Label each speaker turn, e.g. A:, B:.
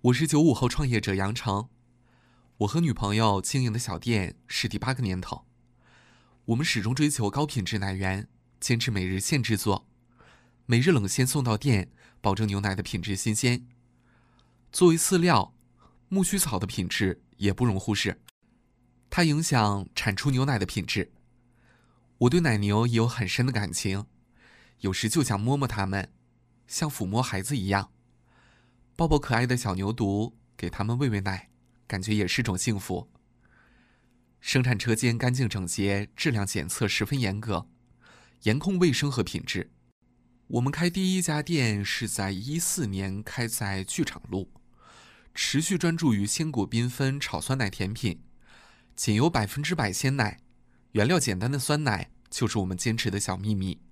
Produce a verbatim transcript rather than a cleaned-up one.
A: 我是九五后创业者杨成，我和女朋友经营的小店是第八个年头。我们始终追求高品质奶源，坚持每日现制作，每日冷鲜送到店，保证牛奶的品质新鲜。作为饲料，苜蓿草的品质也不容忽视，它影响产出牛奶的品质。我对奶牛也有很深的感情，有时就想摸摸它们，像抚摸孩子一样，抱抱可爱的小牛犊，给它们喂喂奶，感觉也是种幸福。生产车间干净整洁，质量检测十分严格，严控卫生和品质。我们开第一家店是在一四年开在剧场路，持续专注于鲜果缤纷炒酸奶甜品，仅有百分之百鲜奶，原料简单的酸奶就是我们坚持的小秘密。